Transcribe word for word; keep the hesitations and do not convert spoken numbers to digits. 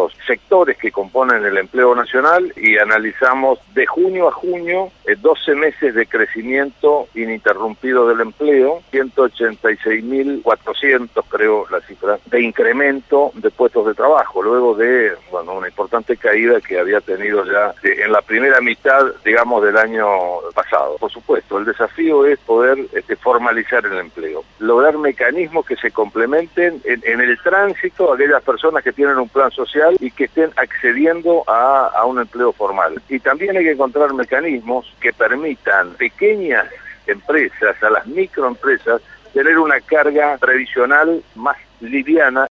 los sectores que componen el empleo nacional y analizamos de junio a junio eh, doce meses de crecimiento ininterrumpido del empleo, ciento ochenta y seis mil cuatrocientos creo la cifra, de incremento de puestos de trabajo, luego de bueno, una importante caída que había tenido ya eh, en la primera mitad, digamos, del año pasado. Por supuesto, el desafío es poder este, formalizar el empleo, lograr mecanismos que se complementen en, en el tránsito a aquellas personas que tienen un plan social y que estén accediendo a, a un empleo formal. Y también hay que encontrar mecanismos que permitan pequeñas empresas, a las microempresas, tener una carga previsional más liviana